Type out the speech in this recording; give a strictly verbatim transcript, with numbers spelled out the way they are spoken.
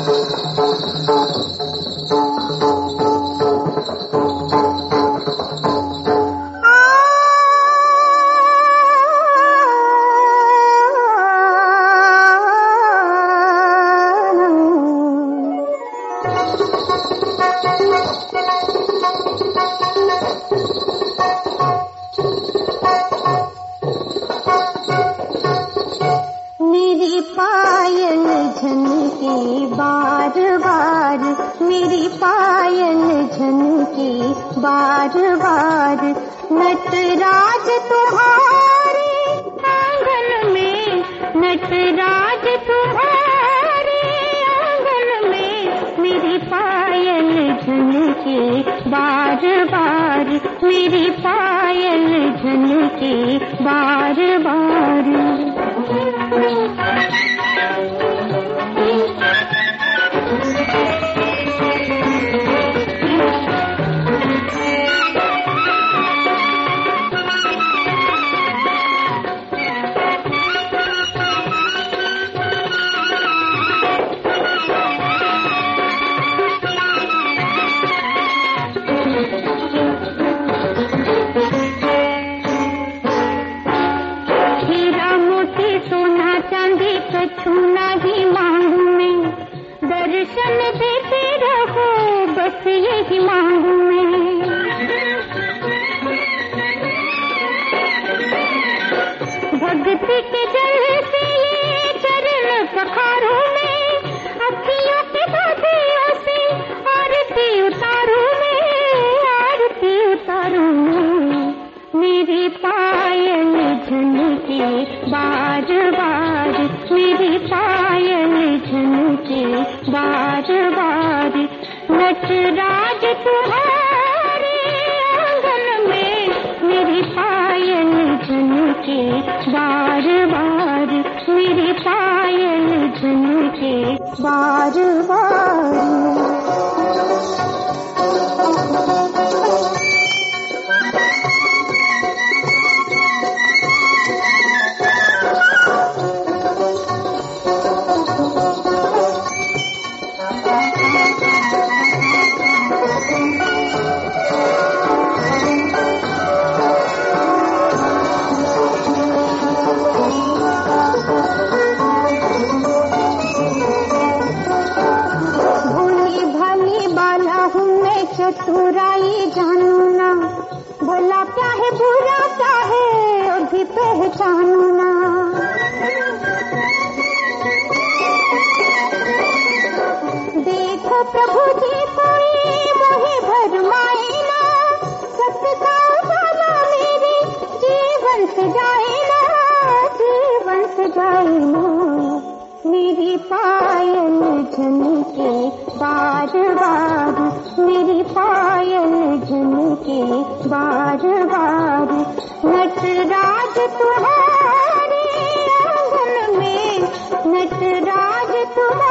बार बार मेरी पायल झनकी बार बार। नटराज तुम्हारे आंगन में, नटराज तुम्हारे आंगन में मेरी पायल झनकी बार बार, मेरी पायल झनकी बार बार। छूना ही मांगू मैं, दर्शन देते रहो बस यही मांगू मैं। भक्ति के जल से ये चरण पखारू मैं, अखियों के बादलों से आरती उतारू मैं, आरती उतारू मैं। मेरी पायल झनकी बार बार, मेरी पायल झनकी बार बार। नटराज तुम्हारे आंगन में मेरी पायल झनकी बार बार, मेरी पायल झनकी बार बार। चतुराई जानू ना, भला क्या है बुरा क्या है और भी पहचानू ना। देखो प्रभु जी कोई मोहे भरमाए ना, सत्य का उजाला मेरे जीवन से जाए ना, जीवन से जाए ना। मेरी पायल झनकी बार बार, मेरी पायल झनकी बार बार। नटराज तुम्हारे आंगन में, नटराज तुम्हारे